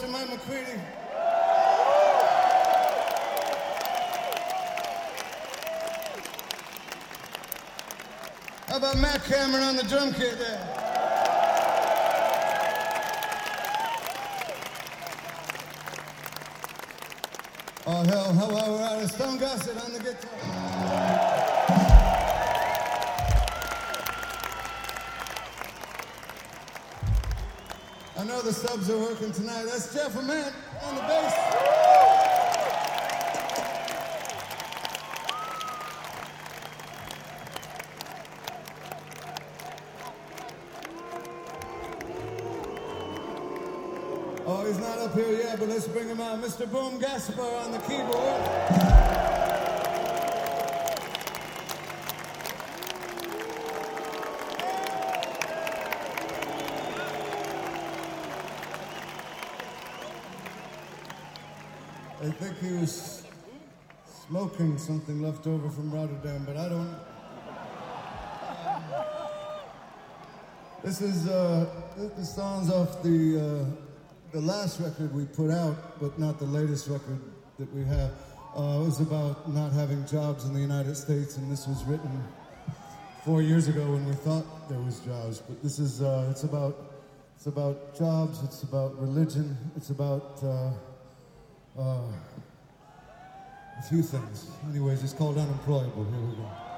to Mike McCready. How about Matt Cameron on the drum kit there? Oh, hell, hello, we're out of Stone Gossett on the guitar. I know the subs are working tonight. That's Jeff Ament on the bass. Oh, he's not up here yet, but let's bring him out. Mr. Boom Gaspar on the keyboard. I think he was smoking something left over from Rotterdam, but I don't. This is the songs off the last record we put out, but not the latest record that we have. It was about not having jobs in the United States, and this was written 4 years ago when we thought there was jobs. But this is it's about jobs. It's about religion. It's about a few things. Anyways, it's called Unemployable. Here we go.